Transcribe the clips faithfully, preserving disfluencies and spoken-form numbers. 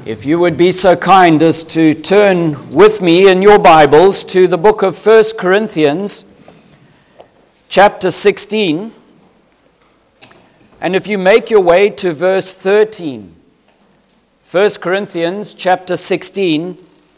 If you would be so kind as to turn with me in your Bibles to the book of First Corinthians, chapter sixteen, and if you make your way to verse thirteen, First Corinthians chapter sixteen,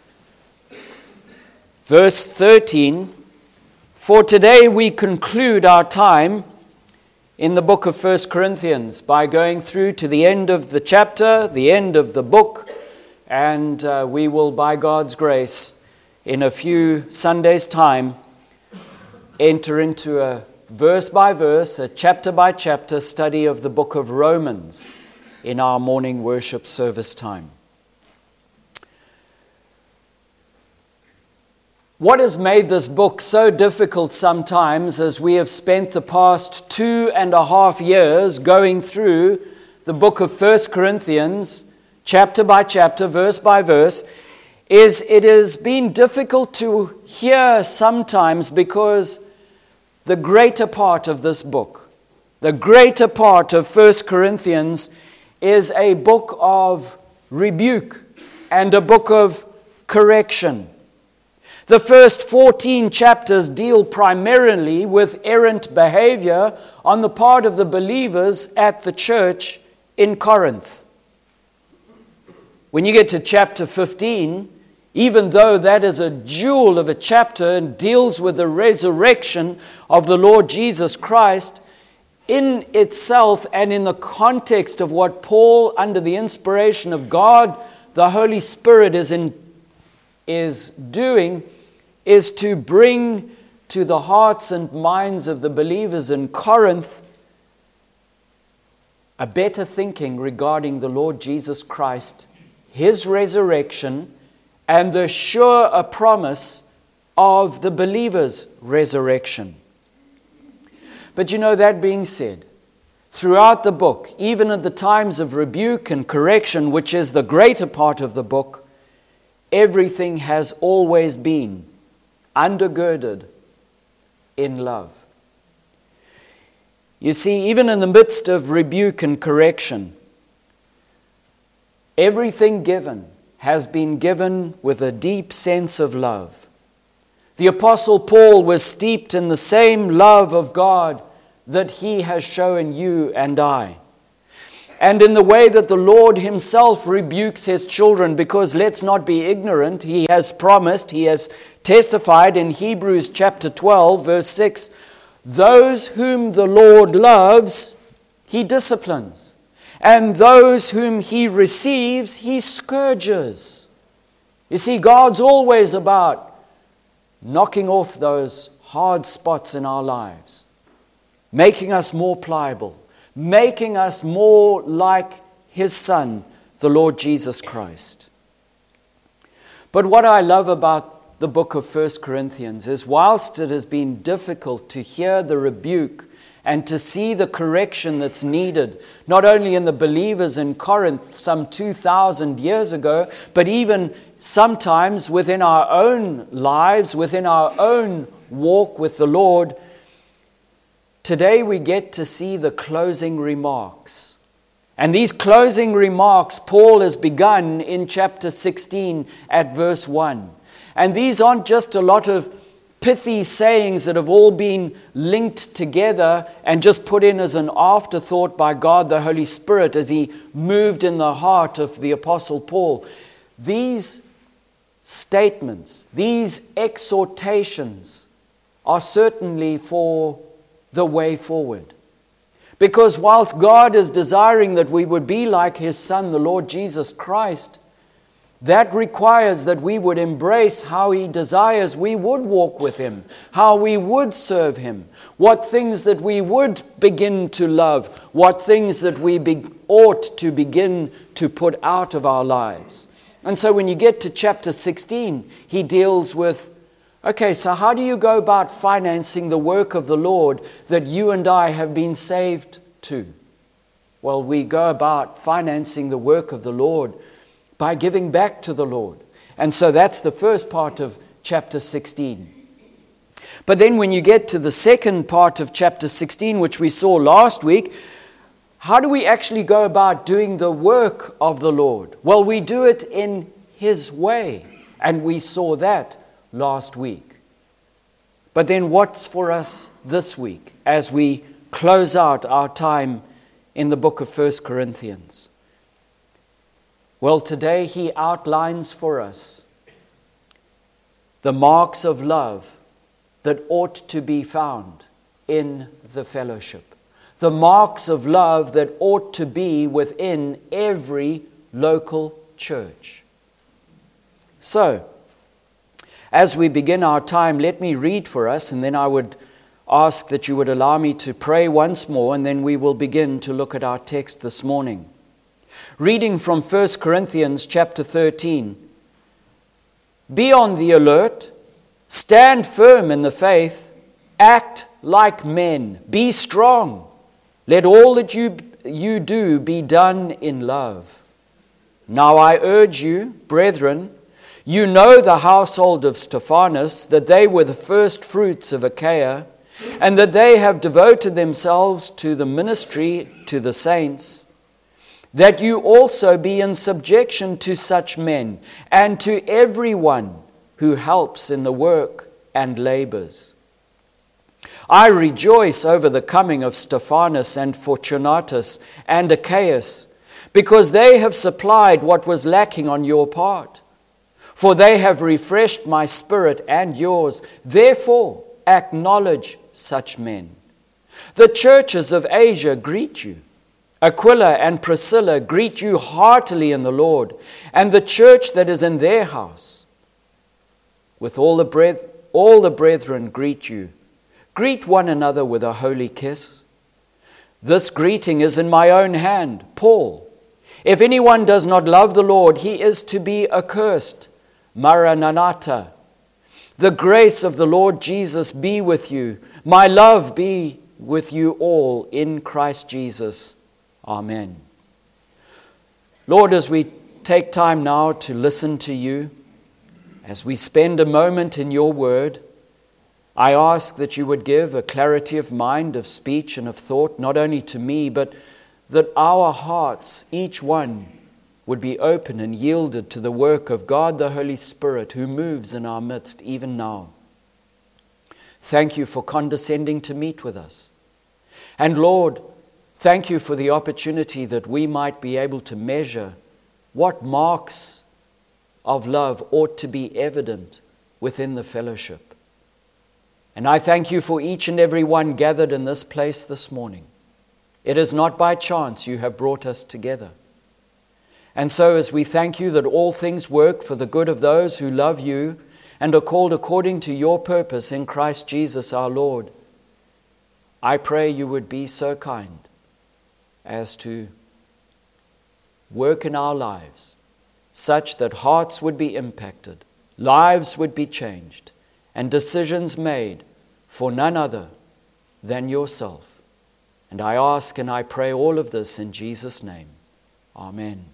verse thirteen, for today we conclude our time in the book of First Corinthians by going through to the end of the chapter, the end of the book, and uh, we will, by God's grace, in a few Sundays' time, enter into a verse-by-verse, a chapter-by-chapter study of the book of Romans in our morning worship service time. What has made this book so difficult sometimes, as we have spent the past two and a half years going through the book of First Corinthians, chapter by chapter, verse by verse, is it has been difficult to hear sometimes because the greater part of this book, the greater part of First Corinthians, is a book of rebuke and a book of correction. The first fourteen chapters deal primarily with errant behavior on the part of the believers at the church in Corinth. When you get to chapter fifteen, even though that is a jewel of a chapter and deals with the resurrection of the Lord Jesus Christ, in itself and in the context of what Paul, under the inspiration of God, the Holy Spirit, is in, is doing, is to bring to the hearts and minds of the believers in Corinth a better thinking regarding the Lord Jesus Christ, His resurrection, and the sure promise of the believer's resurrection. But you know, that being said, throughout the book, even at the times of rebuke and correction, which is the greater part of the book, everything has always been undergirded in love. You see, even in the midst of rebuke and correction, everything given has been given with a deep sense of love. The Apostle Paul was steeped in the same love of God that he has shown you and I. And in the way that the Lord Himself rebukes His children, because let's not be ignorant, He has promised, He has testified in Hebrews chapter twelve, verse six, those whom the Lord loves, He disciplines. And those whom He receives, He scourges. You see, God's always about knocking off those hard spots in our lives, making us more pliable, making us more like His Son, the Lord Jesus Christ. But what I love about the book of First Corinthians is, whilst it has been difficult to hear the rebuke and to see the correction that's needed, not only in the believers in Corinth some two thousand years ago, but even sometimes within our own lives, within our own walk with the Lord, today we get to see the closing remarks. And these closing remarks Paul has begun in chapter sixteen at verse one. And these aren't just a lot of pithy sayings that have all been linked together and just put in as an afterthought by God the Holy Spirit as He moved in the heart of the Apostle Paul. These statements, these exhortations are certainly for the way forward. Because whilst God is desiring that we would be like His Son, the Lord Jesus Christ, that requires that we would embrace how He desires we would walk with Him, how we would serve Him, what things that we would begin to love, what things that we be, ought to begin to put out of our lives. And so when you get to chapter sixteen, he deals with, okay, so how do you go about financing the work of the Lord that you and I have been saved to? Well, we go about financing the work of the Lord by giving back to the Lord. And so that's the first part of chapter sixteen. But then when you get to the second part of chapter sixteen, which we saw last week, how do we actually go about doing the work of the Lord? Well, we do it in His way, and we saw that last week. But then what's for us this week as we close out our time in the book of First Corinthians? Well, today he outlines for us the marks of love that ought to be found in the fellowship. The marks of love that ought to be within every local church. So, as we begin our time, let me read for us, and then I would ask that you would allow me to pray once more, and then we will begin to look at our text this morning. Reading from First Corinthians chapter thirteen. Be on the alert, stand firm in the faith, act like men, be strong. Let all that you, you do be done in love. Now I urge you, brethren, you know the household of Stephanas, that they were the first fruits of Achaia, and that they have devoted themselves to the ministry to the saints, that you also be in subjection to such men, and to everyone who helps in the work and labors. I rejoice over the coming of Stephanas and Fortunatus and Achaeus, because they have supplied what was lacking on your part. For they have refreshed my spirit and yours. Therefore, acknowledge such men. The churches of Asia greet you. Aquila and Priscilla greet you heartily in the Lord, and the church that is in their house. With all the breth- all the brethren greet you. Greet one another with a holy kiss. This greeting is in my own hand, Paul. If anyone does not love the Lord, he is to be accursed. Maranatha. The grace of the Lord Jesus be with you. My love be with you all in Christ Jesus. Amen. Lord, as we take time now to listen to you, as we spend a moment in your word, I ask that you would give a clarity of mind, of speech, and of thought, not only to me, but that our hearts, each one, would be open and yielded to the work of God the Holy Spirit, who moves in our midst even now. Thank you for condescending to meet with us. And Lord, thank you for the opportunity that we might be able to measure what marks of love ought to be evident within the fellowship. And I thank you for each and every one gathered in this place this morning. It is not by chance you have brought us together. And so as we thank you that all things work for the good of those who love you and are called according to your purpose in Christ Jesus our Lord, I pray you would be so kind as to work in our lives such that hearts would be impacted, lives would be changed, and decisions made for none other than yourself. And I ask and I pray all of this in Jesus' name. Amen.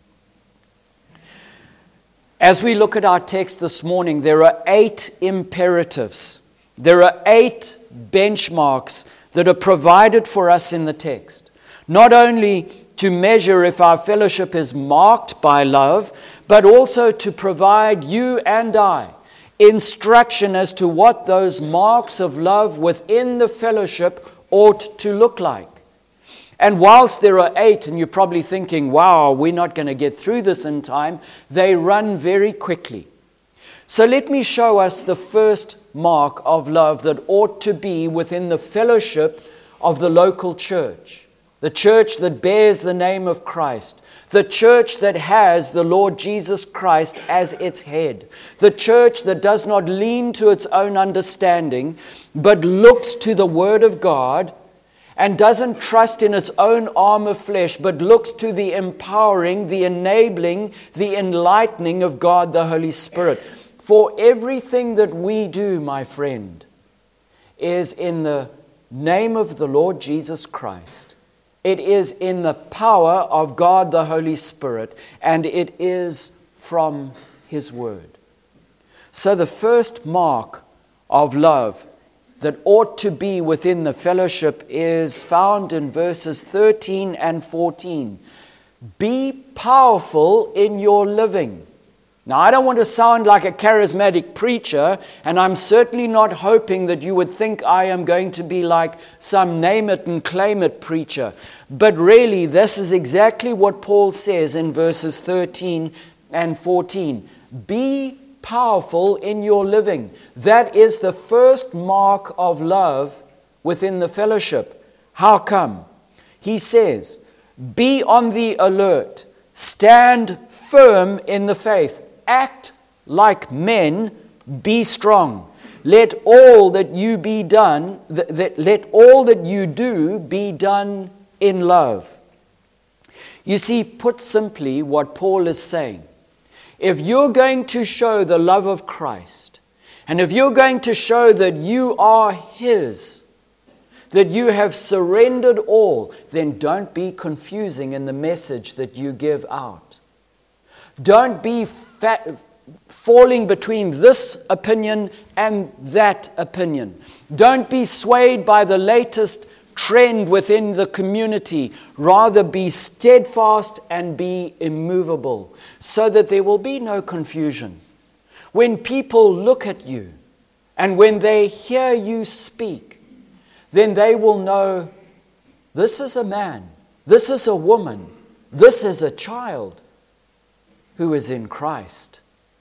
As we look at our text this morning, there are eight imperatives. There are eight benchmarks that are provided for us in the text. Not only to measure if our fellowship is marked by love, but also to provide you and I instruction as to what those marks of love within the fellowship ought to look like. And whilst there are eight, and you're probably thinking, wow, we're not going to get through this in time, they run very quickly. So let me show us the first mark of love that ought to be within the fellowship of the local church. The church that bears the name of Christ. The church that has the Lord Jesus Christ as its head. The church that does not lean to its own understanding, but looks to the Word of God and doesn't trust in its own arm of flesh, but looks to the empowering, the enabling, the enlightening of God the Holy Spirit. For everything that we do, my friend, is in the name of the Lord Jesus Christ. It is in the power of God the Holy Spirit, and it is from His Word. So the first mark of love that ought to be within the fellowship is found in verses thirteen and fourteen. Be powerful in your living. Now, I don't want to sound like a charismatic preacher, and I'm certainly not hoping that you would think I am going to be like some name it and claim it preacher. But really, this is exactly what Paul says in verses thirteen and fourteen. Be powerful in your living. That is the first mark of love within the fellowship. How come? He says, be on the alert. Stand firm in the faith. Act like men, be strong. Let all that you be done, that, that, let all that you do be done in love. You see, put simply, what Paul is saying, if you're going to show the love of Christ, and if you're going to show that you are His, that you have surrendered all, then don't be confusing in the message that you give out. Don't be fat, falling between this opinion and that opinion. Don't be swayed by the latest trend within the community. Rather be steadfast and be immovable, so that there will be no confusion. When people look at you and when they hear you speak, then they will know this is a man, this is a woman, this is a child who is in Christ.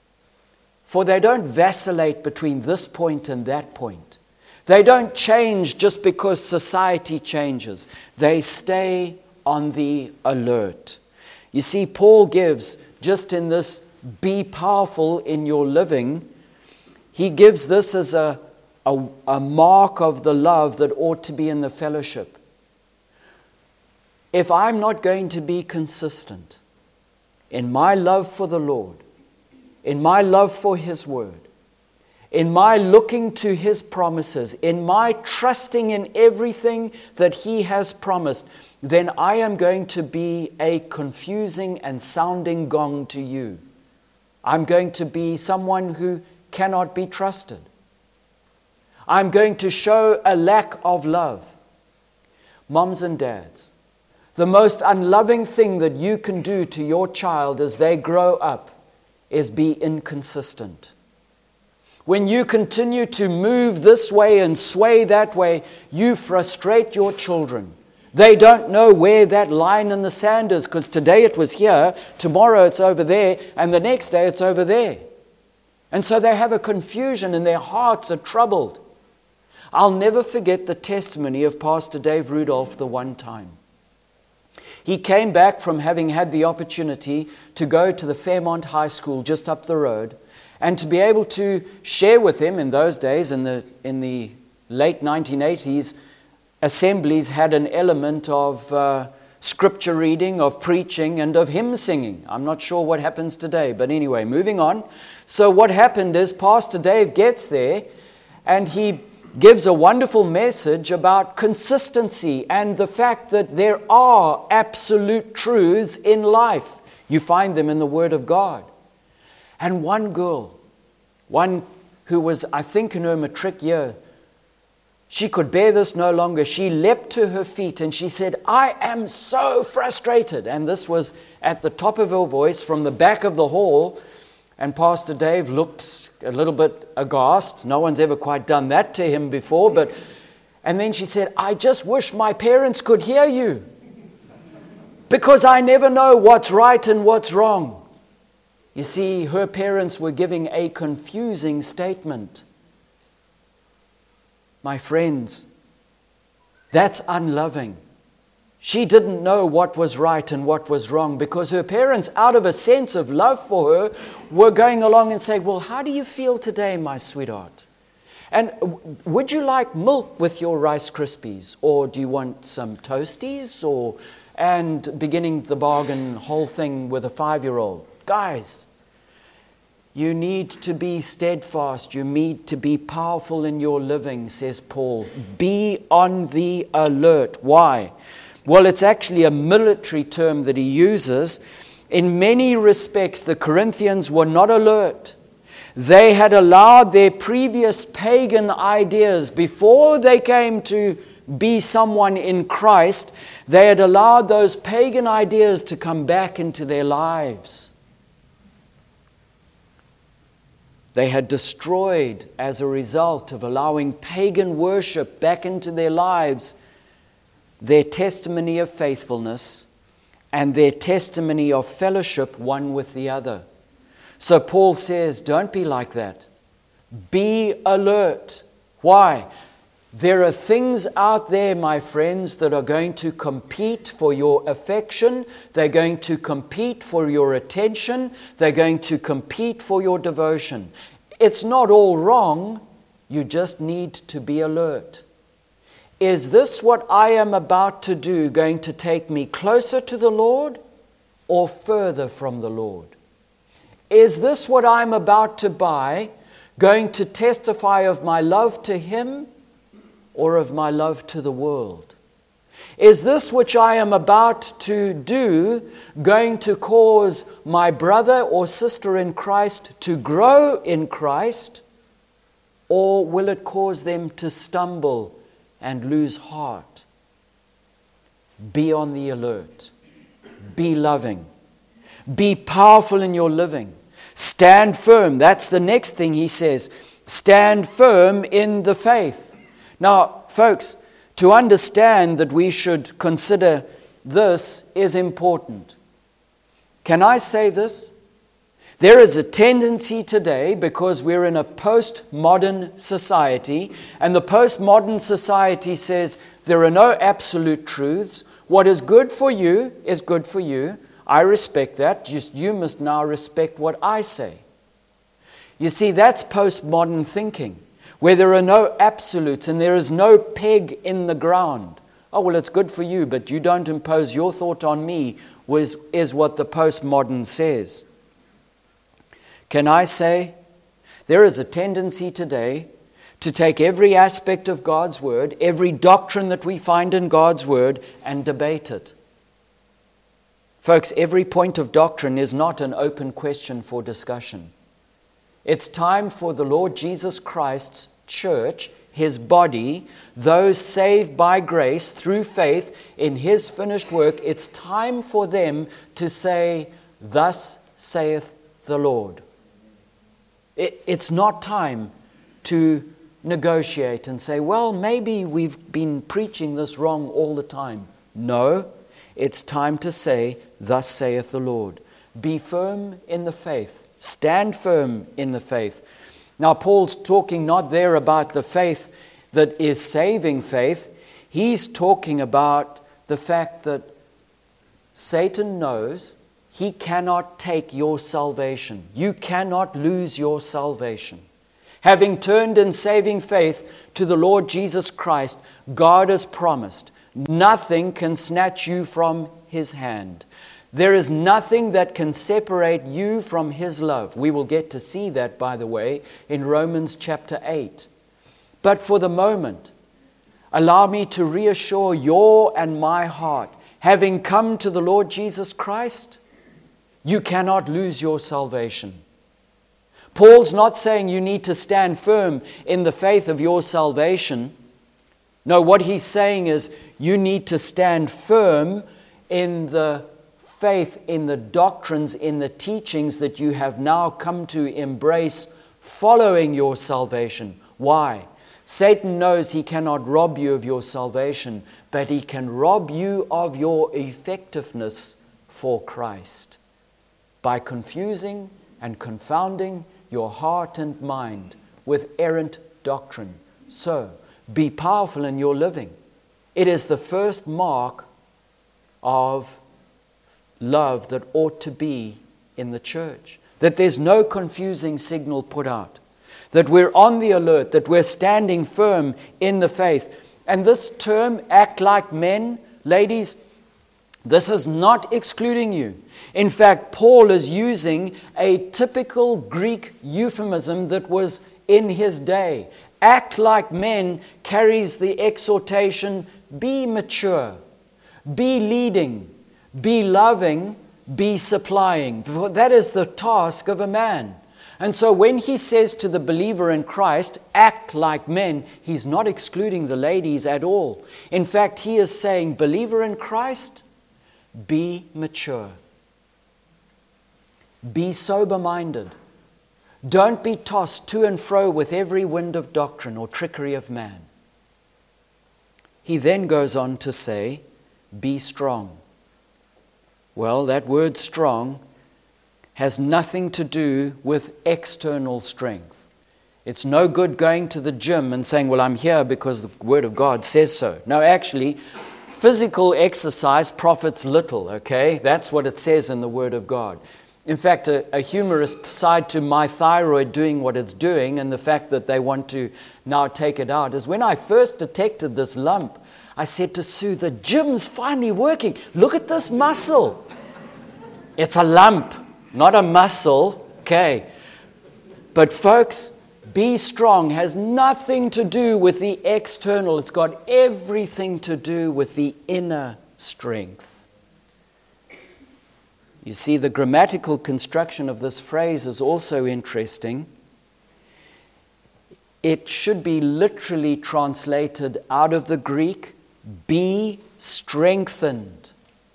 For they don't vacillate between this point and that point. They don't change just because society changes. They stay on the alert. You see, Paul gives, just in this be powerful in your living, he gives this as a, a, a mark of the love that ought to be in the fellowship. If I'm not going to be consistent in my love for the Lord, in my love for His Word, in my looking to His promises, in my trusting in everything that He has promised, then I am going to be a confusing and sounding gong to you. I'm going to be someone who cannot be trusted. I'm going to show a lack of love. Moms and dads, the most unloving thing that you can do to your child as they grow up is be inconsistent. When you continue to move this way and sway that way, you frustrate your children. They don't know where that line in the sand is, because today it was here, tomorrow it's over there, and the next day it's over there. And so they have a confusion and their hearts are troubled. I'll never forget the testimony of Pastor Dave Rudolph the one time. He came back from having had the opportunity to go to the Fairmont High School just up the road, and to be able to share with him in those days, in the in the late nineteen eighties, assemblies had an element of uh, scripture reading, of preaching, and of hymn singing. I'm not sure what happens today, but anyway, moving on. So what happened is Pastor Dave gets there, and he gives a wonderful message about consistency and the fact that there are absolute truths in life. You find them in the Word of God. And one girl, one who was, I think, in her matric year, she could bear this no longer. She leapt to her feet and she said, I am so frustrated. And this was at the top of her voice from the back of the hall. And Pastor Dave looked a little bit aghast. No one's ever quite done that to him before. But, and then she said, I just wish my parents could hear you, because I never know what's right and what's wrong. You see, her parents were giving a confusing statement. My friends, that's unloving. She didn't know what was right and what was wrong, because her parents, out of a sense of love for her, were going along and saying, well, how do you feel today, my sweetheart? And would you like milk with your Rice Krispies? Or do you want some Toasties? Or, and beginning the bargain whole thing with a five-year-old. Guys, you need to be steadfast. You need to be powerful in your living, says Paul. Be on the alert. Why? Well, it's actually a military term that he uses. In many respects, the Corinthians were not alert. They had allowed their previous pagan ideas, before they came to be someone in Christ, they had allowed those pagan ideas to come back into their lives. They had destroyed, as a result of allowing pagan worship back into their lives, their testimony of faithfulness and their testimony of fellowship one with the other. So Paul says, don't be like that. Be alert. Why? There are things out there, my friends, that are going to compete for your affection. They're going to compete for your attention. They're going to compete for your devotion. It's not all wrong. You just need to be alert. Is this what I am about to do going to take me closer to the Lord or further from the Lord? Is this what I'm about to buy going to testify of my love to Him or of my love to the world? Is this which I am about to do going to cause my brother or sister in Christ to grow in Christ, or will it cause them to stumble and lose heart? Be on the alert. Be loving. Be powerful in your living. Stand firm. That's the next thing he says. Stand firm in the faith. Now, folks, to understand that we should consider this is important. Can I say this? There is a tendency today, because we're in a postmodern society, and the postmodern society says there are no absolute truths. What is good for you is good for you. I respect that. Just you must now respect what I say. You see, that's postmodern thinking, where there are no absolutes and there is no peg in the ground. Oh, well, it's good for you, but you don't impose your thought on me, was, is what the postmodern says. Can I say, there is a tendency today to take every aspect of God's Word, every doctrine that we find in God's Word, and debate it. Folks, every point of doctrine is not an open question for discussion. It's time for the Lord Jesus Christ's church, His body, those saved by grace through faith in His finished work, it's time for them to say, "Thus saith the Lord." It, it's not time to negotiate and say, well, maybe we've been preaching this wrong all the time. No, it's time to say, "Thus saith the Lord." Be firm in the faith. Stand firm in the faith. Now, Paul's talking not there about the faith that is saving faith. He's talking about the fact that Satan knows he cannot take your salvation. You cannot lose your salvation. Having turned in saving faith to the Lord Jesus Christ, God has promised nothing can snatch you from His hand. There is nothing that can separate you from His love. We will get to see that, by the way, in Romans chapter eight. But for the moment, allow me to reassure your and my heart, having come to the Lord Jesus Christ, you cannot lose your salvation. Paul's not saying you need to stand firm in the faith of your salvation. No, what he's saying is you need to stand firm in the faith, in the doctrines, in the teachings that you have now come to embrace following your salvation. Why? Satan knows he cannot rob you of your salvation, but he can rob you of your effectiveness for Christ by confusing and confounding your heart and mind with errant doctrine. So, be powerful in your living. It is the first mark of love that ought to be in the church. That there's no confusing signal put out. That we're on the alert, that we're standing firm in the faith. And this term, act like men, ladies, this is not excluding you. In fact, Paul is using a typical Greek euphemism that was in his day. Act like men carries the exhortation, be mature, be leading, be loving, be supplying. That is the task of a man. And so when he says to the believer in Christ, act like men, he's not excluding the ladies at all. In fact, he is saying, believer in Christ, be mature. Be sober-minded. Don't be tossed to and fro with every wind of doctrine or trickery of man. He then goes on to say, be strong. Well, that word strong has nothing to do with external strength. It's no good going to the gym and saying, well, I'm here because the Word of God says so. No, actually, physical exercise profits little, okay? That's what it says in the Word of God. In fact, a, a humorous side to my thyroid doing what it's doing and the fact that they want to now take it out is when I first detected this lump, I said to Sue, the gym's finally working. Look at this muscle. It's a lump, not a muscle. Okay. But folks, be strong has nothing to do with the external. It's got everything to do with the inner strength. You see, the grammatical construction of this phrase is also interesting. It should be literally translated out of the Greek, be strengthened.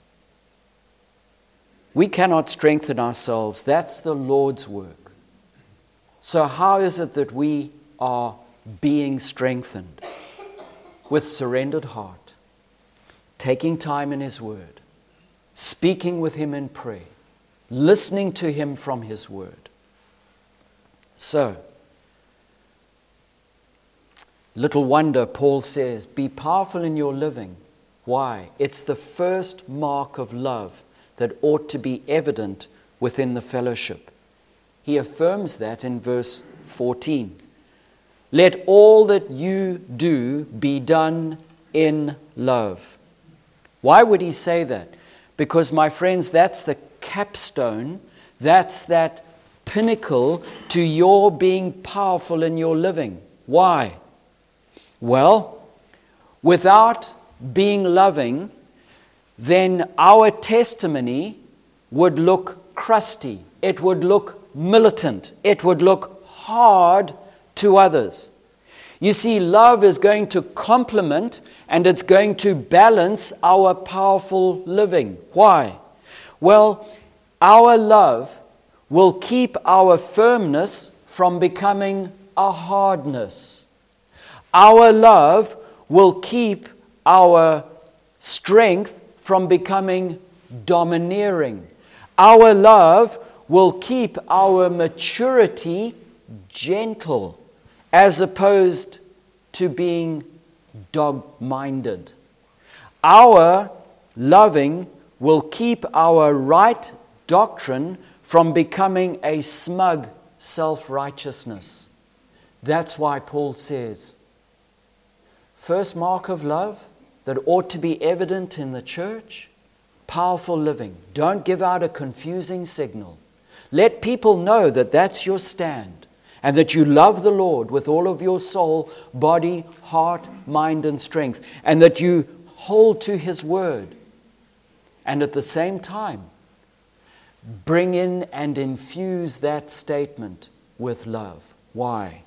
We cannot strengthen ourselves. That's the Lord's work. So how is it that we are being strengthened? With surrendered heart, taking time in His Word, speaking with Him in prayer, listening to Him from His Word. So, little wonder, Paul says, be powerful in your living. Why? It's the first mark of love that ought to be evident within the fellowship. He affirms that in verse fourteen. Let all that you do be done in love. Why would he say that? Because, my friends, that's the capstone, that's that pinnacle to your being powerful in your living. Why? Well, without being loving, then our testimony would look crusty. It would look militant. It would look hard to others. You see, love is going to complement and it's going to balance our powerful living. Why? Well, our love will keep our firmness from becoming a hardness. Our love will keep our strength from becoming domineering. Our love will keep our maturity gentle, as opposed to being dog-minded. Our loving will keep our right doctrine from becoming a smug self-righteousness. That's why Paul says, first mark of love that ought to be evident in the church, powerful living. Don't give out a confusing signal. Let people know that that's your stand and that you love the Lord with all of your soul, body, heart, mind, and strength, and that you hold to His word. And at the same time, bring in and infuse that statement with love. Why?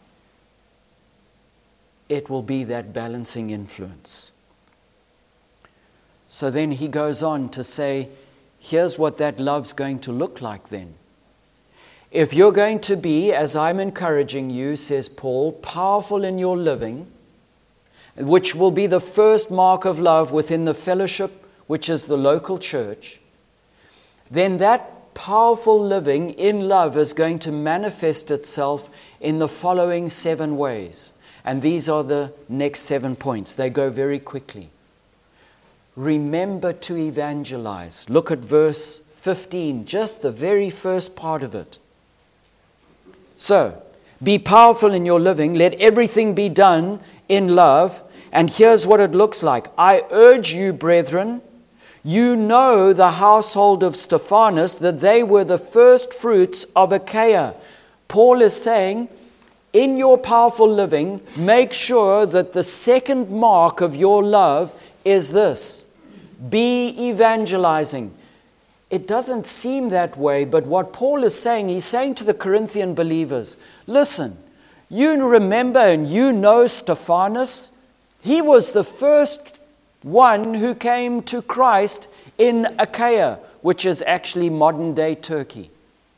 It will be that balancing influence. So then he goes on to say, here's what that love's going to look like then. If you're going to be, as I'm encouraging you, says Paul, powerful in your living, which will be the first mark of love within the fellowship, which is the local church, then that powerful living in love is going to manifest itself in the following seven ways. And these are the next seven points. They go very quickly. Remember to evangelize. Look at verse fifteen, just the very first part of it. So, be powerful in your living. Let everything be done in love. And here's what it looks like. I urge you, brethren, you know the household of Stephanas, that they were the first fruits of Achaia. Paul is saying, in your powerful living, make sure that the second mark of your love is this. Be evangelizing. it doesn't seem that way, but what Paul is saying, he's saying to the Corinthian believers, listen, you remember and you know Stephanas. He was the first one who came to Christ in Achaia, which is actually modern-day Turkey.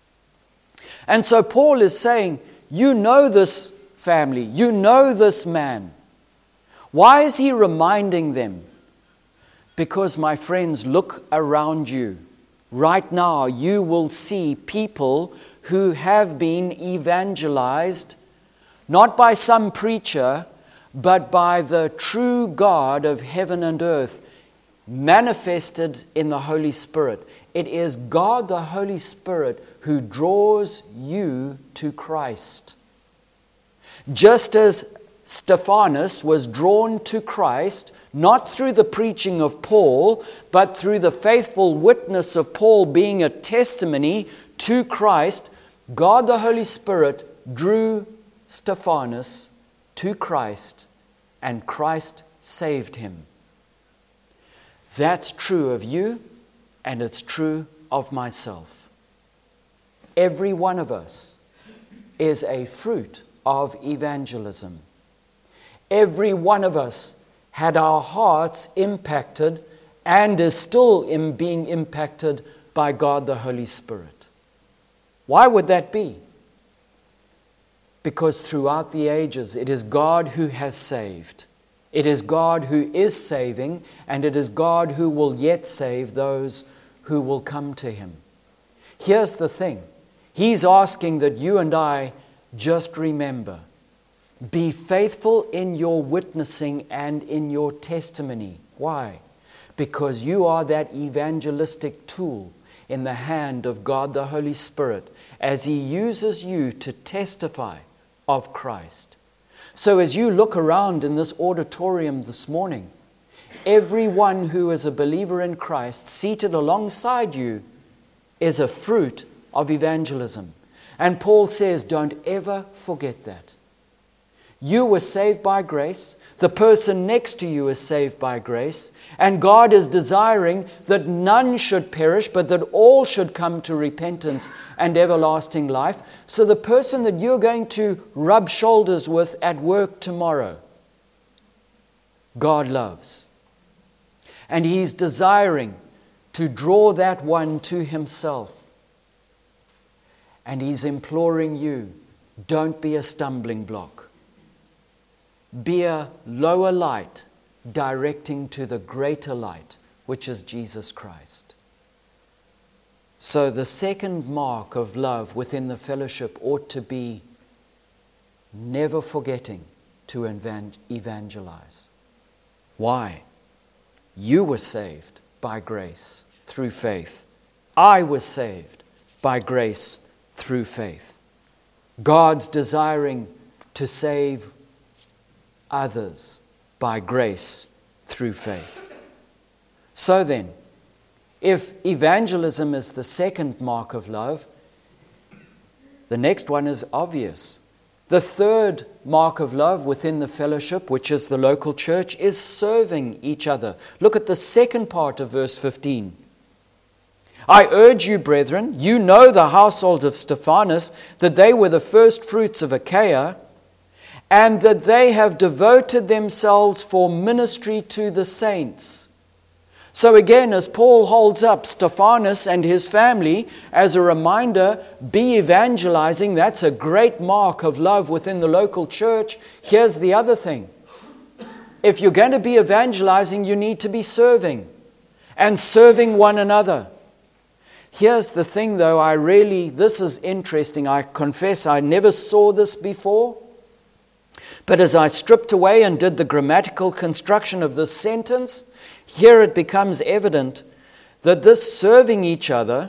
And so Paul is saying, you know this family, you know this man. Why is he reminding them? Because, my friends, look around you. Right now, you will see people who have been evangelized, not by some preacher, but by the true God of heaven and earth, manifested in the Holy Spirit. It is God the Holy Spirit who draws you to Christ. Just as Stephanas was drawn to Christ, not through the preaching of Paul, but through the faithful witness of Paul being a testimony to Christ, God the Holy Spirit drew Stephanas to Christ, and Christ saved him. That's true of you, and it's true of myself. Every one of us is a fruit of evangelism. Every one of us had our hearts impacted and is still in being impacted by God the Holy Spirit. Why would that be? Because throughout the ages, it is God who has saved. It is God who is saving, and it is God who will yet save those who will come to Him. Here's the thing. He's asking that you and I just remember, be faithful in your witnessing and in your testimony. Why? Because you are that evangelistic tool in the hand of God the Holy Spirit as He uses you to testify of Christ. So as you look around in this auditorium this morning, everyone who is a believer in Christ seated alongside you is a fruit of evangelism. And Paul says, don't ever forget that. You were saved by grace. The person next to you is saved by grace. And God is desiring that none should perish, but that all should come to repentance and everlasting life. So the person that you're going to rub shoulders with at work tomorrow, God loves. And He's desiring to draw that one to Himself. And He's imploring you, don't be a stumbling block. Be a lower light directing to the greater light, which is Jesus Christ. So the second mark of love within the fellowship ought to be never forgetting to evangelize. Why? You were saved by grace through faith. I was saved by grace through faith. God's desiring to save others by grace through faith. So then, if evangelism is the second mark of love, the next one is obvious. The third mark of love within the fellowship, which is the local church, is serving each other. Look at the second part of verse fifteen. I urge you, brethren, you know the household of Stephanas, that they were the first fruits of Achaia, and that they have devoted themselves for ministry to the saints. So again, as Paul holds up Stephanas and his family as a reminder, be evangelizing. That's a great mark of love within the local church. Here's the other thing. If you're going to be evangelizing, you need to be serving and serving one another. Here's the thing though, I really, this is interesting. I confess I never saw this before. But as I stripped away and did the grammatical construction of this sentence, here it becomes evident that this serving each other,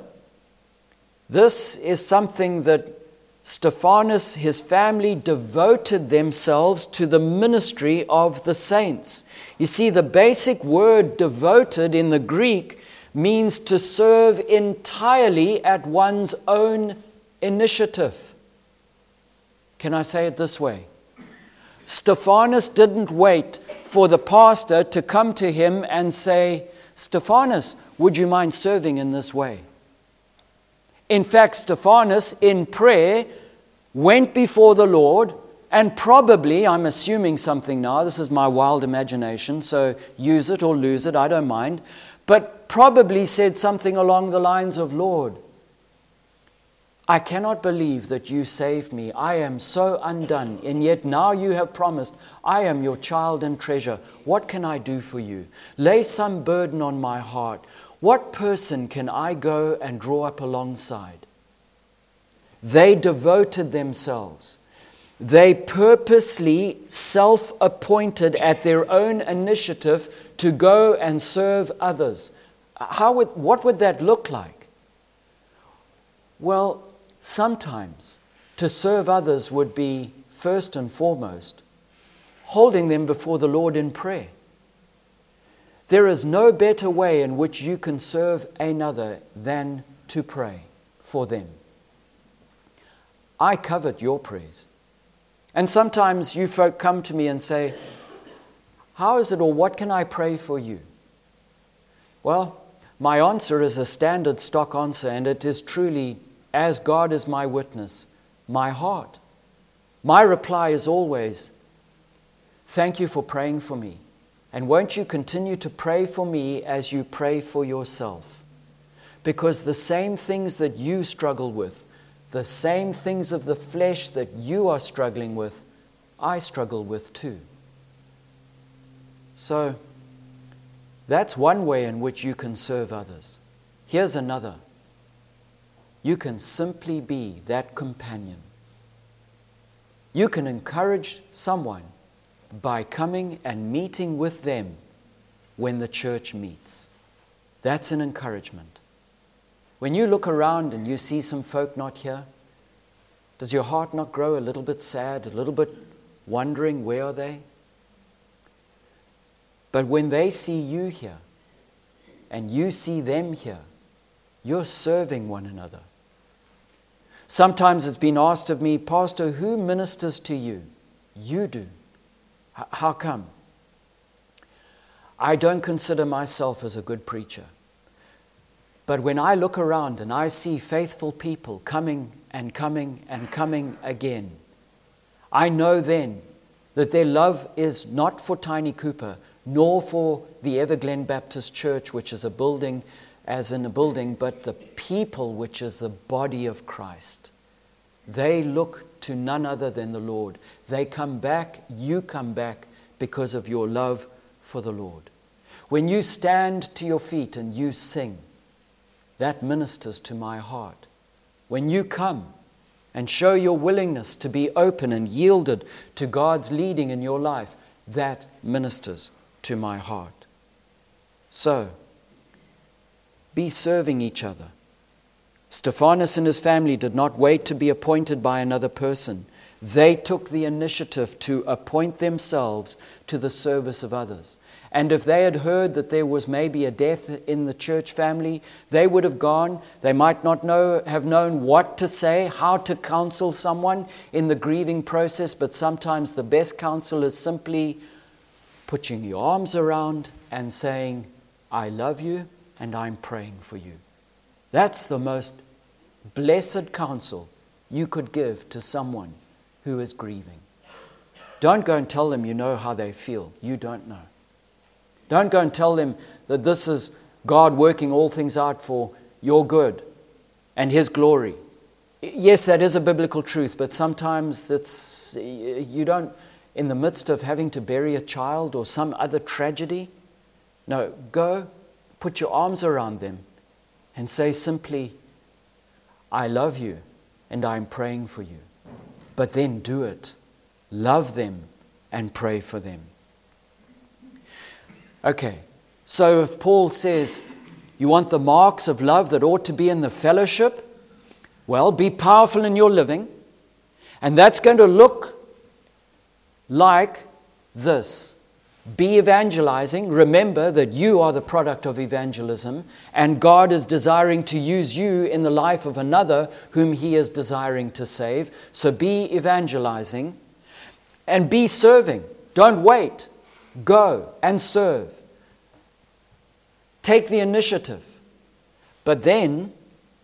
this is something that Stephanas, his family, devoted themselves to the ministry of the saints. You see, the basic word devoted in the Greek means to serve entirely at one's own initiative. Can I say it this way? Stephanas didn't wait for the pastor to come to him and say, Stephanas, would you mind serving in this way? In fact, Stephanus, in prayer, went before the Lord and probably, I'm assuming something now, this is my wild imagination, so use it or lose it, I don't mind, but probably said something along the lines of, Lord, I cannot believe that you saved me. I am so undone, and yet now you have promised, I am your child and treasure. What can I do for you? Lay some burden on my heart. What person can I go and draw up alongside? They devoted themselves. They purposely self-appointed at their own initiative to go and serve others. How would, what would that look like? Well, sometimes to serve others would be, first and foremost, holding them before the Lord in prayer. There is no better way in which you can serve another than to pray for them. I covet your prayers. And sometimes you folk come to me and say, how is it, or what can I pray for you? Well, my answer is a standard stock answer, and it is truly, as God is my witness, my heart. My reply is always, thank you for praying for me. And won't you continue to pray for me as you pray for yourself? Because the same things that you struggle with, the same things of the flesh that you are struggling with, I struggle with too. So, that's one way in which you can serve others. Here's another. You can simply be that companion. You can encourage someone by coming and meeting with them when the church meets. That's an encouragement. When you look around and you see some folk not here, does your heart not grow a little bit sad, a little bit wondering, where are they? But when they see you here and you see them here, you're serving one another. Sometimes it's been asked of me, Pastor, who ministers to you? You do. H- how come? I don't consider myself as a good preacher. But when I look around and I see faithful people coming and coming and coming again, I know then that their love is not for Tiny Cooper, nor for the Everglen Baptist Church, which is a building as in a building, but the people, which is the body of Christ. They look to none other than the Lord. They come back, you come back because of your love for the Lord. When you stand to your feet and you sing, that ministers to my heart. When you come and show your willingness to be open and yielded to God's leading in your life, that ministers to my heart. So, be serving each other. Stephanus and his family did not wait to be appointed by another person. They took the initiative to appoint themselves to the service of others. And if they had heard that there was maybe a death in the church family, they would have gone. They might not know, have known what to say, how to counsel someone in the grieving process, but sometimes the best counsel is simply putting your arms around and saying, I love you and I'm praying for you. That's the most blessed counsel you could give to someone who is grieving. Don't go and tell them you know how they feel. You don't know. Don't go and tell them that this is God working all things out for your good and His glory. Yes, that is a biblical truth, but sometimes it's you don't, in the midst of having to bury a child or some other tragedy, no, go, put your arms around them and say simply, I love you and I'm praying for you. But then do it. Love them and pray for them. Okay, so if Paul says, you want the marks of love that ought to be in the fellowship, well, be powerful in your living, and that's going to look like this. Be evangelizing. Remember that you are the product of evangelism, and God is desiring to use you in the life of another whom He is desiring to save. So be evangelizing and be serving. Don't wait. Go and serve. Take the initiative. But then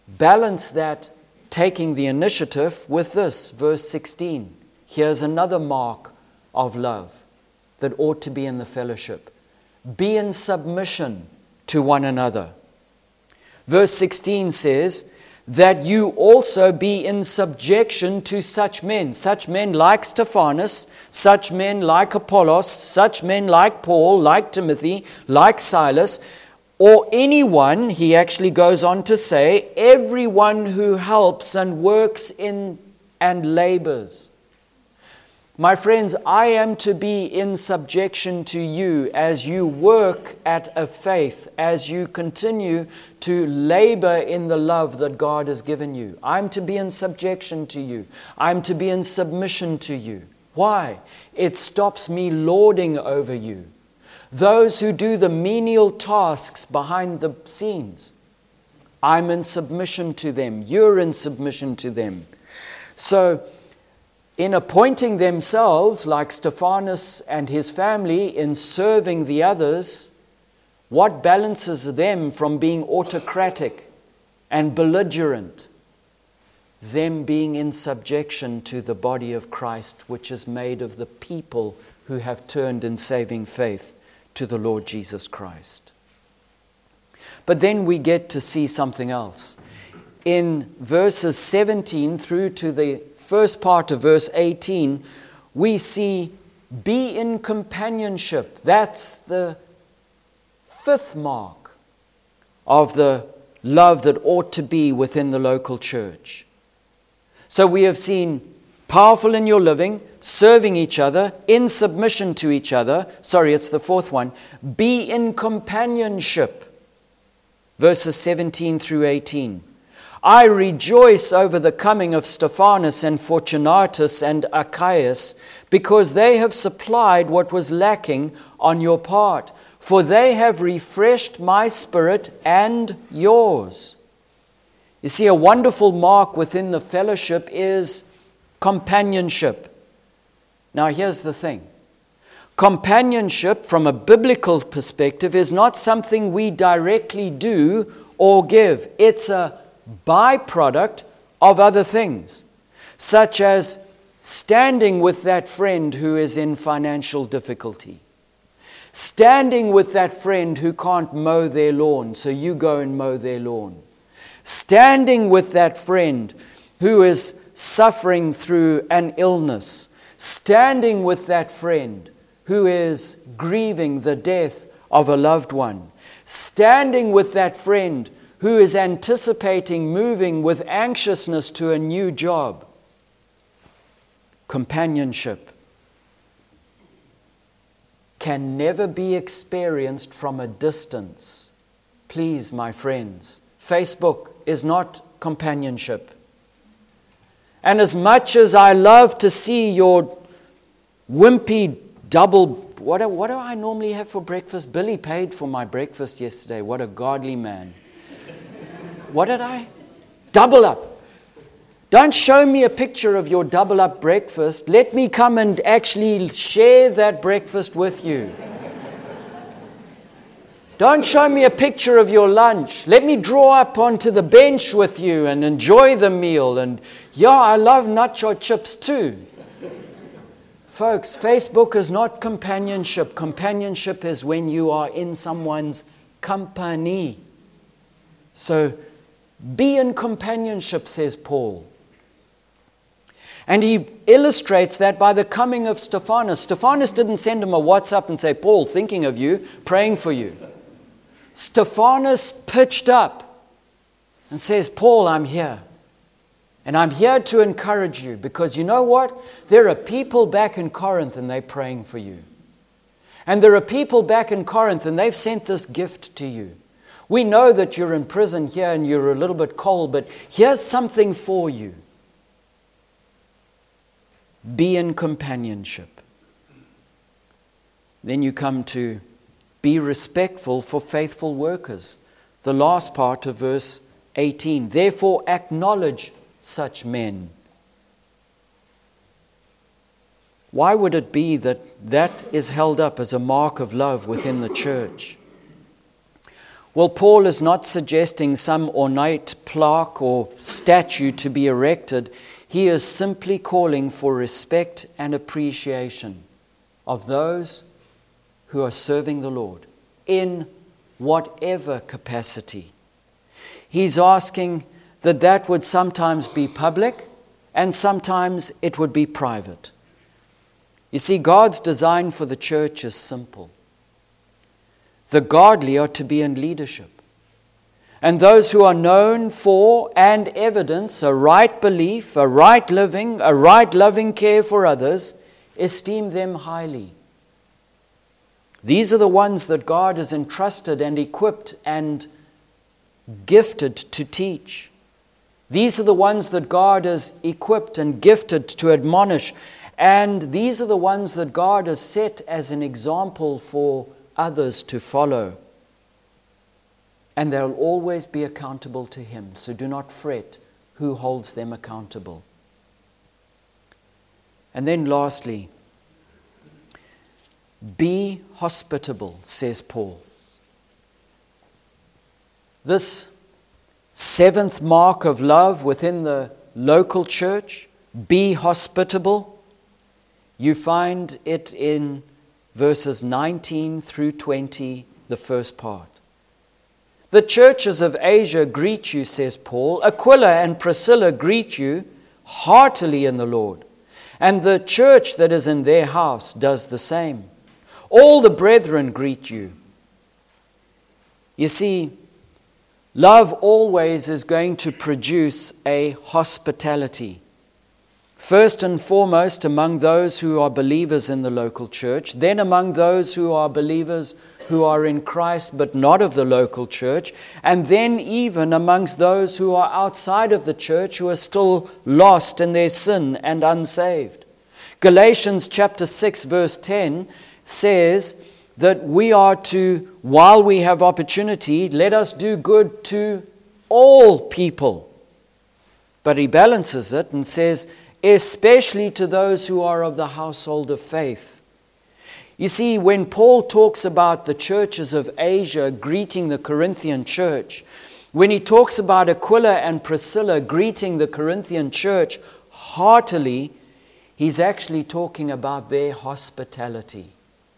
balance that taking the initiative with this, verse sixteen. Here's another mark of love that ought to be in the fellowship. Be in submission to one another. Verse sixteen says, that you also be in subjection to such men, such men like Stephanas, such men like Apollos, such men like Paul, like Timothy, like Silas, or anyone, he actually goes on to say, everyone who helps and works in and labors. My friends, I am to be in subjection to you as you work at a faith, as you continue to labor in the love that God has given you. I'm to be in subjection to you. I'm to be in submission to you. Why? It stops me lording over you. Those who do the menial tasks behind the scenes, I'm in submission to them. You're in submission to them. So, in appointing themselves, like Stephanas and his family, in serving the others, what balances them from being autocratic and belligerent? Them being in subjection to the body of Christ, which is made of the people who have turned in saving faith to the Lord Jesus Christ. But then we get to see something else. In verses seventeen through to the first part of verse eighteen, we see be in companionship. That's the fifth mark of the love that ought to be within the local church. So we have seen powerful in your living, serving each other, in submission to each other. Sorry, it's the fourth one. Be in companionship. Verses seventeen through eighteen. I rejoice over the coming of Stephanas and Fortunatus and Achaeus, because they have supplied what was lacking on your part, for they have refreshed my spirit and yours. You see, a wonderful mark within the fellowship is companionship. Now, here's the thing. Companionship, from a biblical perspective, is not something we directly do or give. It's a byproduct of other things, such as standing with that friend who is in financial difficulty, standing with that friend who can't mow their lawn, so you go and mow their lawn, standing with that friend who is suffering through an illness, standing with that friend who is grieving the death of a loved one, standing with that friend who is anticipating moving with anxiousness to a new job. Companionship can never be experienced from a distance. Please, my friends, Facebook is not companionship. And as much as I love to see your wimpy double, what do, what do I normally have for breakfast? Billy paid for my breakfast yesterday. What a godly man. What did I? Double up. Don't show me a picture of your double up breakfast. Let me come and actually share that breakfast with you. Don't show me a picture of your lunch. Let me draw up onto the bench with you and enjoy the meal. And yeah, I love nacho chips too. Folks, Facebook is not companionship. Companionship is when you are in someone's company. So, be in companionship, says Paul. And he illustrates that by the coming of Stephanas. Stephanas didn't send him a WhatsApp and say, Paul, thinking of you, praying for you. Stephanas pitched up and says, Paul, I'm here. And I'm here to encourage you, because you know what? There are people back in Corinth and they're praying for you. And there are people back in Corinth and they've sent this gift to you. We know that you're in prison here and you're a little bit cold, but here's something for you. Be in companionship. Then you come to be respectful for faithful workers. The last part of verse eighteen. Therefore acknowledge such men. Why would it be that that is held up as a mark of love within the church? Well, Paul is not suggesting some ornate plaque or statue to be erected. He is simply calling for respect and appreciation of those who are serving the Lord in whatever capacity. He's asking that that would sometimes be public and sometimes it would be private. You see, God's design for the church is simple. The godly are to be in leadership. And those who are known for and evidence a right belief, a right living, a right loving care for others, esteem them highly. These are the ones that God has entrusted and equipped and gifted to teach. These are the ones that God has equipped and gifted to admonish. And these are the ones that God has set as an example for others to follow. And they'll always be accountable to Him. So do not fret who holds them accountable. And then lastly, be hospitable, says Paul. This seventh mark of love within the local church, be hospitable. You find it in verses nineteen through twenty, the first part. The churches of Asia greet you, says Paul. Aquila and Priscilla greet you heartily in the Lord. And the church that is in their house does the same. All the brethren greet you. You see, love always is going to produce a hospitality. First and foremost among those who are believers in the local church, then among those who are believers who are in Christ but not of the local church, and then even amongst those who are outside of the church who are still lost in their sin and unsaved. Galatians chapter six verse ten says that we are to, while we have opportunity, let us do good to all people. But he balances it and says, especially to those who are of the household of faith. You see, when Paul talks about the churches of Asia greeting the Corinthian church, when he talks about Aquila and Priscilla greeting the Corinthian church heartily, he's actually talking about their hospitality.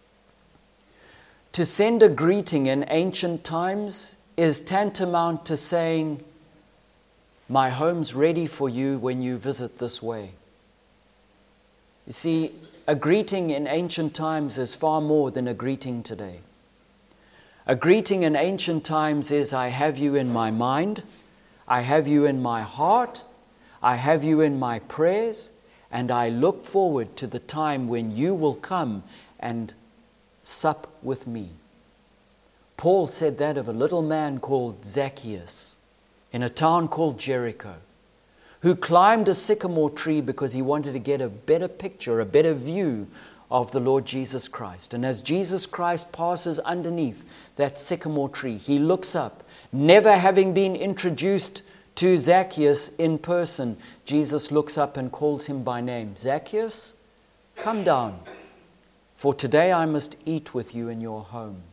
To send a greeting in ancient times is tantamount to saying, my home's ready for you when you visit this way. You see, a greeting in ancient times is far more than a greeting today. A greeting in ancient times is, I have you in my mind, I have you in my heart, I have you in my prayers, and I look forward to the time when you will come and sup with me. Paul said that of a little man called Zacchaeus in a town called Jericho, who climbed a sycamore tree because he wanted to get a better picture, a better view of the Lord Jesus Christ. And as Jesus Christ passes underneath that sycamore tree, he looks up, never having been introduced to Zacchaeus in person. Jesus looks up and calls him by name. Zacchaeus, come down, for today I must eat with you in your home.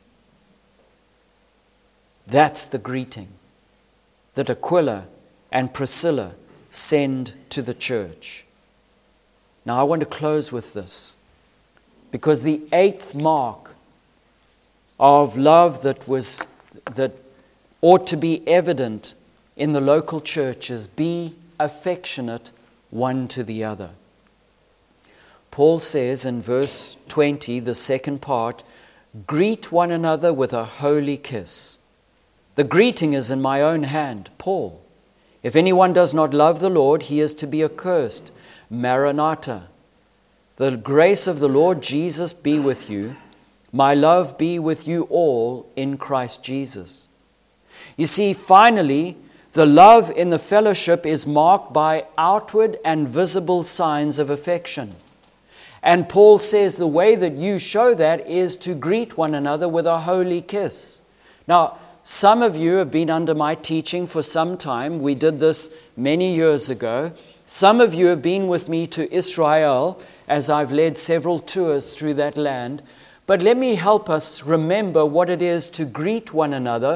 That's the greeting that Aquila and Priscilla send to the church. Now I want to close with this, because the eighth mark of love that was that ought to be evident in the local church is be affectionate one to the other. Paul says in verse twenty, the second part, greet one another with a holy kiss. The greeting is in my own hand, Paul. If anyone does not love the Lord, he is to be accursed. Maranatha. The grace of the Lord Jesus be with you. My love be with you all in Christ Jesus. You see, finally, the love in the fellowship is marked by outward and visible signs of affection. And Paul says the way that you show that is to greet one another with a holy kiss. Now, some of you have been under my teaching for some time. We did this many years ago. Some of you have been with me to Israel as I've led several tours through that land. But let me help us remember what it is to greet one another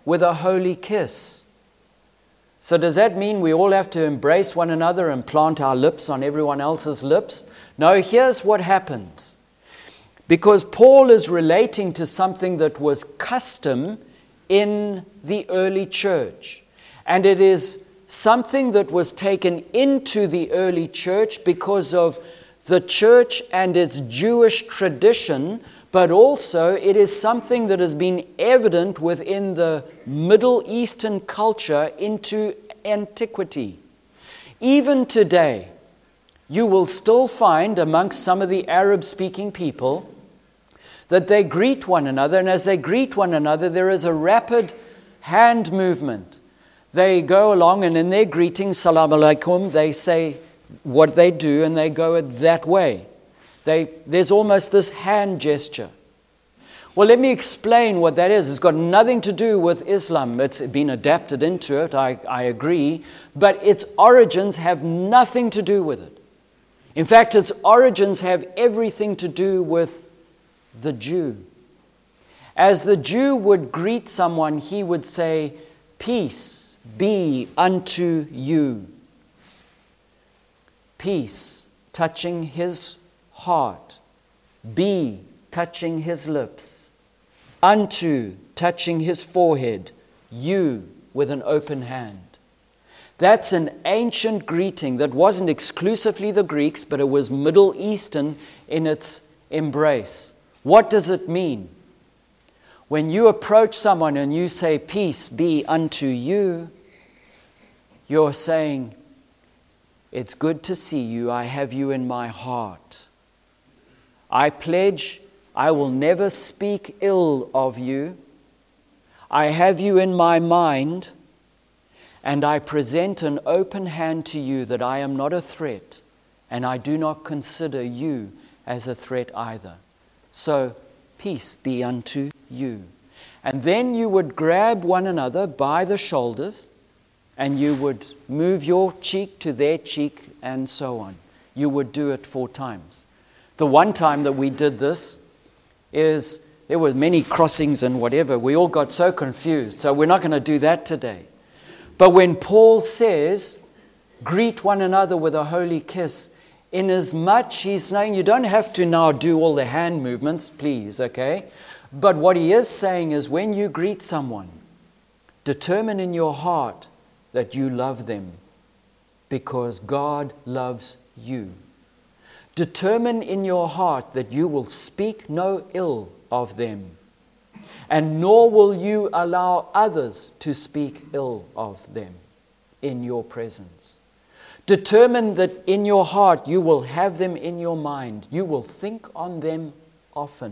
with a holy kiss. So does that mean we all have to embrace one another and plant our lips on everyone else's lips? No, here's what happens. Because Paul is relating to something that was custom in the early church. And it is something that was taken into the early church because of the church and its Jewish tradition, but also it is something that has been evident within the Middle Eastern culture into antiquity. Even today, you will still find amongst some of the Arab-speaking people that they greet one another, and as they greet one another, there is a rapid hand movement. They go along, and in their greeting, Salam Alaikum, they say what they do, and they go that way. They, there's almost this hand gesture. Well, let me explain what that is. It's got nothing to do with Islam. It's been adapted into it, I, I agree, but its origins have nothing to do with it. In fact, its origins have everything to do with the Jew. As the Jew would greet someone, he would say, "Peace be unto you." Peace, touching his heart. Be, touching his lips. Unto, touching his forehead. You, with an open hand. That's an ancient greeting that wasn't exclusively the Greeks, but it was Middle Eastern in its embrace. What does it mean? When you approach someone and you say, "Peace be unto you," you're saying, "It's good to see you. I have you in my heart. I pledge I will never speak ill of you. I have you in my mind, and I present an open hand to you that I am not a threat, and I do not consider you as a threat either. So, peace be unto you." And then you would grab one another by the shoulders, and you would move your cheek to their cheek, and so on. You would do it four times. The one time that we did this is, there were many crossings and whatever. We all got so confused, so we're not going to do that today. But when Paul says, greet one another with a holy kiss, inasmuch he's saying you don't have to now do all the hand movements, please, okay? But what he is saying is when you greet someone, determine in your heart that you love them because God loves you. Determine in your heart that you will speak no ill of them, and nor will you allow others to speak ill of them in your presence. Determine that in your heart you will have them in your mind. You will think on them often.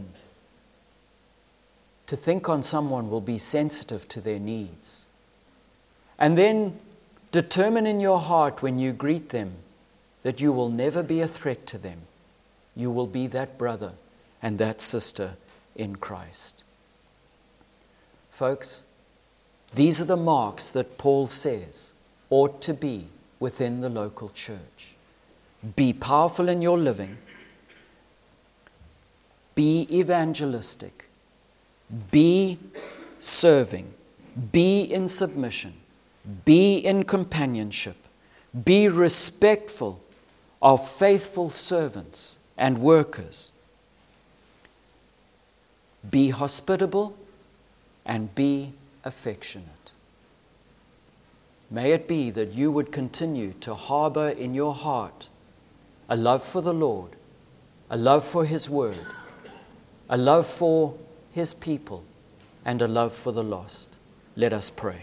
To think on someone will be sensitive to their needs. And then determine in your heart when you greet them that you will never be a threat to them. You will be that brother and that sister in Christ. Folks, these are the marks that Paul says ought to be within the local church. Be powerful in your living. Be evangelistic. Be serving. Be in submission. Be in companionship. Be respectful of faithful servants and workers. Be hospitable and be affectionate. May it be that you would continue to harbor in your heart a love for the Lord, a love for His Word, a love for His people, and a love for the lost. Let us pray.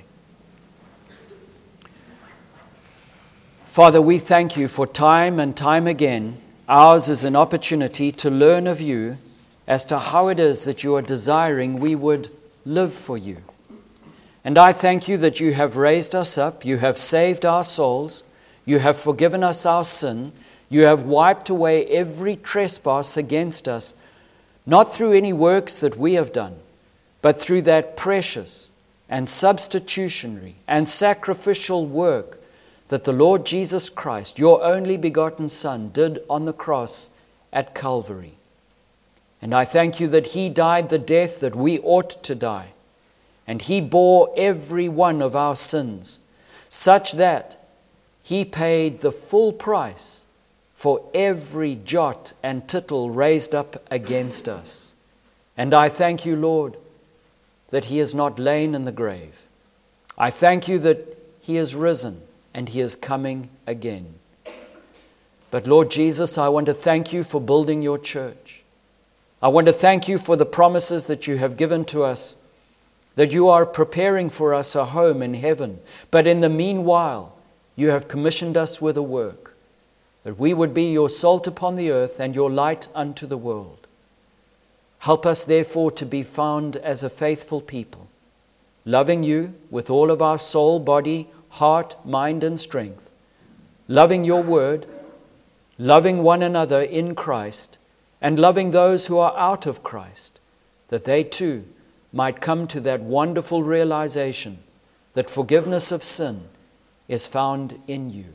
Father, we thank you for time and time again. Ours is an opportunity to learn of you as to how it is that you are desiring we would live for you. And I thank you that you have raised us up, you have saved our souls, you have forgiven us our sin, you have wiped away every trespass against us, not through any works that we have done, but through that precious and substitutionary and sacrificial work that the Lord Jesus Christ, your only begotten Son, did on the cross at Calvary. And I thank you that He died the death that we ought to die, and he bore every one of our sins, such that he paid the full price for every jot and tittle raised up against us. And I thank you, Lord, that he has not lain in the grave. I thank you that he is risen and he is coming again. But Lord Jesus, I want to thank you for building your church. I want to thank you for the promises that you have given to us, that you are preparing for us a home in heaven. But in the meanwhile, you have commissioned us with a work, that we would be your salt upon the earth and your light unto the world. Help us, therefore, to be found as a faithful people, loving you with all of our soul, body, heart, mind, and strength, loving your word, loving one another in Christ, and loving those who are out of Christ, that they too might come to that wonderful realization that forgiveness of sin is found in you.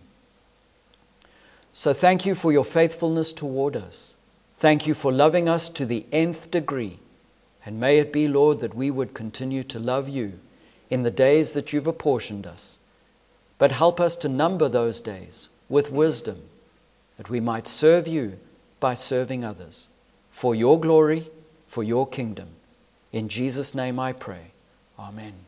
So thank you for your faithfulness toward us. Thank you for loving us to the nth degree. And may it be, Lord, that we would continue to love you in the days that you've apportioned us. But help us to number those days with wisdom, that we might serve you by serving others, for your glory, for your kingdom. In Jesus' name I pray. Amen.